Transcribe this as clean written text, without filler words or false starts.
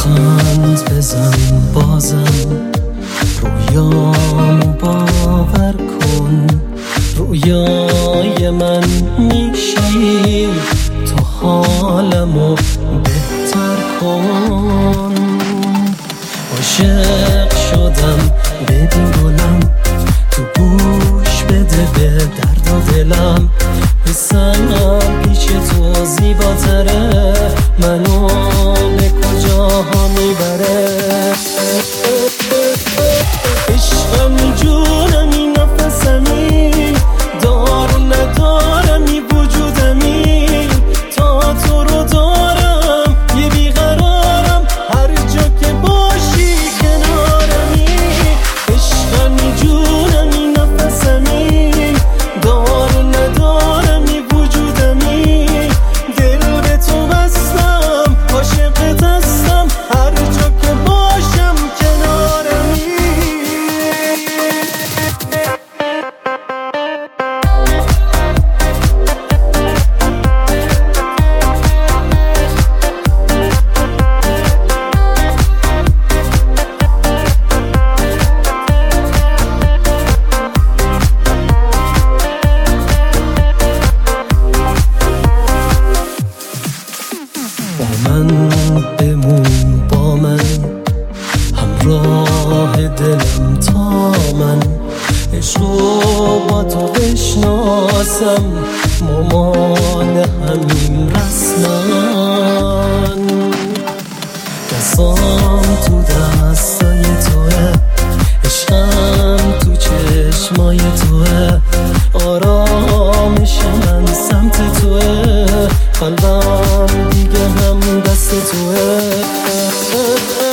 لبخند بزن بازم، رویامو باور کن، رویای من میشی، تو حالمو بهتر کن. عاشق شدم ببین گلم، تو گوش بده به درد و دلم، حسم پیش تو زیباتره، منو به کجاها میبره. عشقمی جونمی نفسمی، دار ندارمی وجودمی، تا تو رو دارم یه بیقرارم، هر جا که باشی کنارمی. عشقمی جونمی نفسمی، دار ندارمی وجودمی، دل به تو بستم، عاشقت هستم، هر جا که باشم کنارمی. با من بمون، با من همراه دلم تا من عشقو با تو بشناسم، مامان همین رسمن. دستام تو دستای توه، عشقم تو چشمای توه، آرامش من سمت توه، قلبم دیگه هم دست توه.